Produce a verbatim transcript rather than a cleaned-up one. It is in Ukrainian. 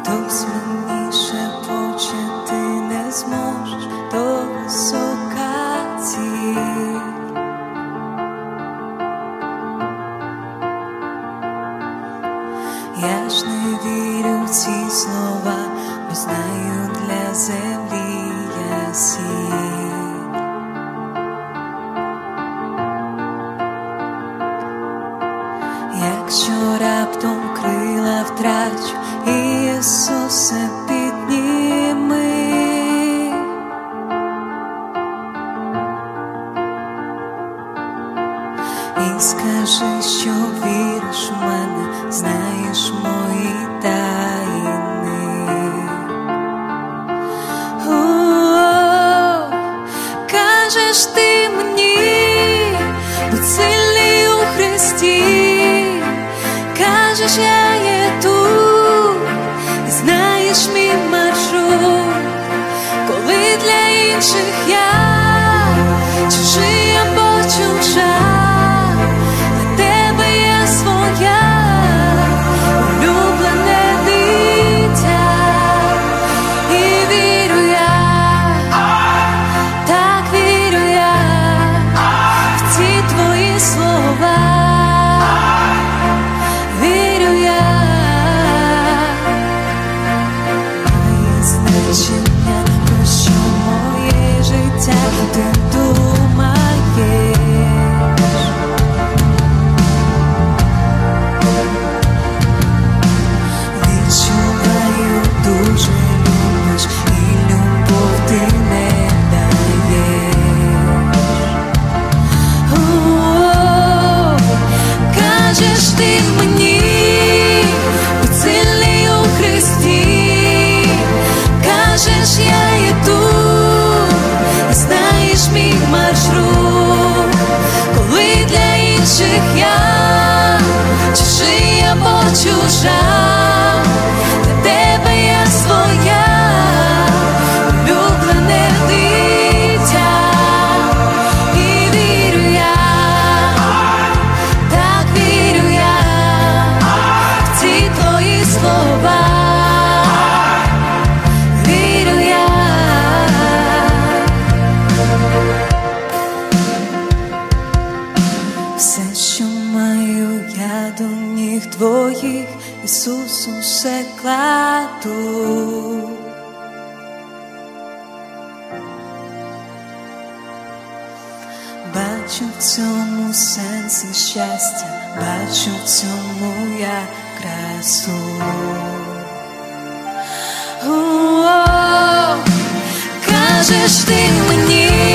хтось мені шепоче, ти не зможеш, то висока ціль. Я ж не вірю в ці слова, бо знаю, для землі я сіль. Якщо раптом крила втрачу, Ісусе, підніми. І скажи, що віриш в мене, знаєш мої таїни. О, кажеш ти мені, будь сильний у Христі. Кажеш, я є тут, і знаєш мій маршрут. Коли для інших я чужий або чужа, для тебе я своя, улюблене дитя. І вірю я, так вірю я в ці твої слова. Вірю я, має значення, про що моє життя ти думаєш. Відчуваю, дуже любиш, і любов ти не даєш. О, кажеш ти мені, будь сильний у Христі. Кажеш, я є тут, і знаєш мій маршрут. Коли для інших я чужий або чужа, для тебе я своя, улюблене дитя. І вірю я, так вірю я в ці твої слова. Вірю я. Все, що маю, я до ніг твоїх, Ісусу, все кладу. Бачу в цьому сенс і щастя, бачу в цьому я красу. О, кажеш ти мені,